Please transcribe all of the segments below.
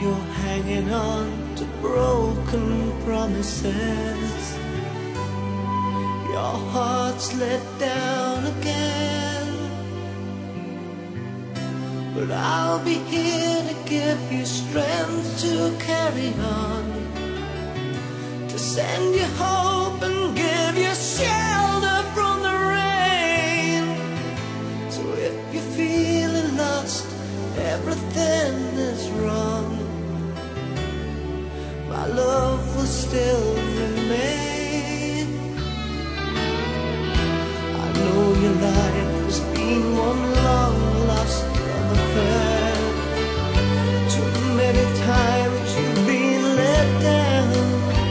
you're hanging on to broken promises. Your heart's let down again, but I'll be here to give you strength to carry on, to send you hope and give you shelter from the rain. So if you're feeling lost, everything is wrong, my love will still remain. I know your life has been one long lost love affair. Too many times you've been let down.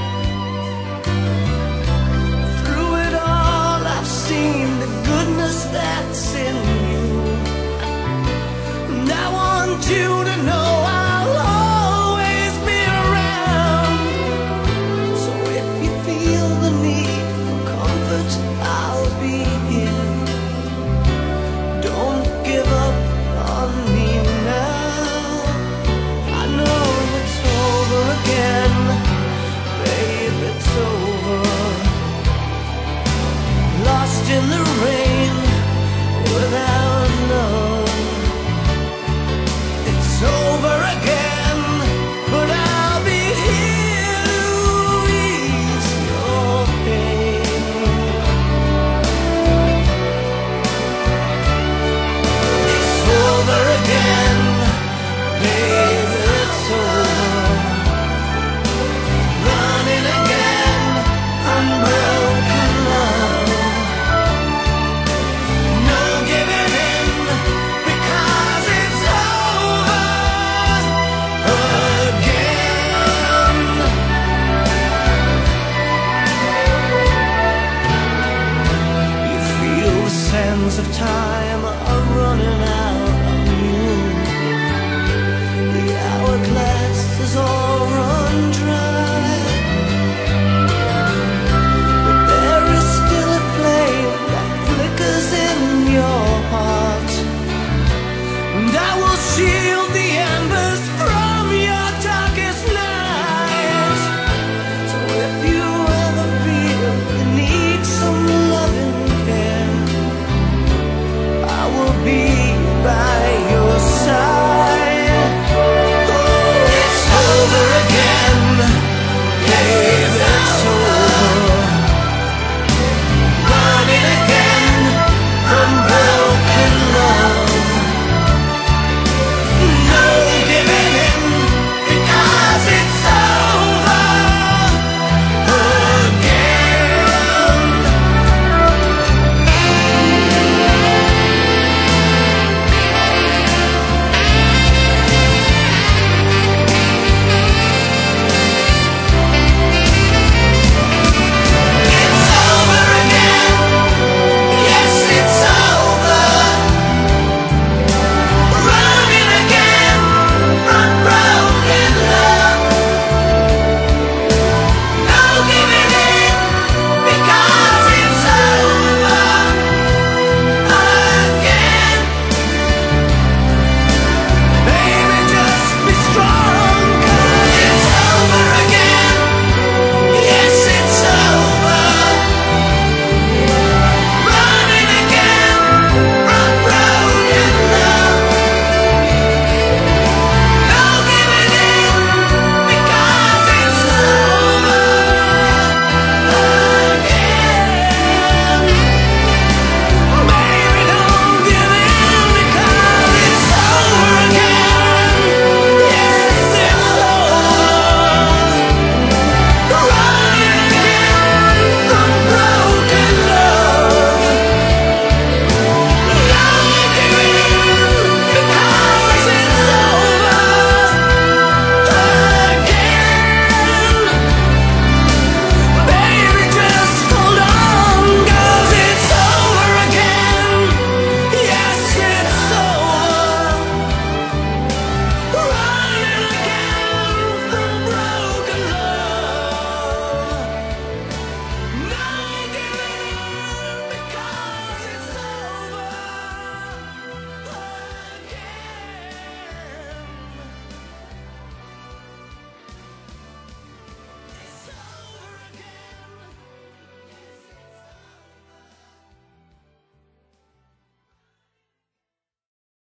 Through it all I've seen the goodness that's in you, and I want you to know I'll always be around. So if you feel the need for comfort, I'll be here. Don't give up on me now. I know it's over again, babe, it's over. Lost in the rain without love. It's over again, but I'll be here to ease your pain. It's over again, babe, it's over. Running again, unbroken love. No giving in, because it's over again. You feel the sands of time are running out on you. The hourglass is all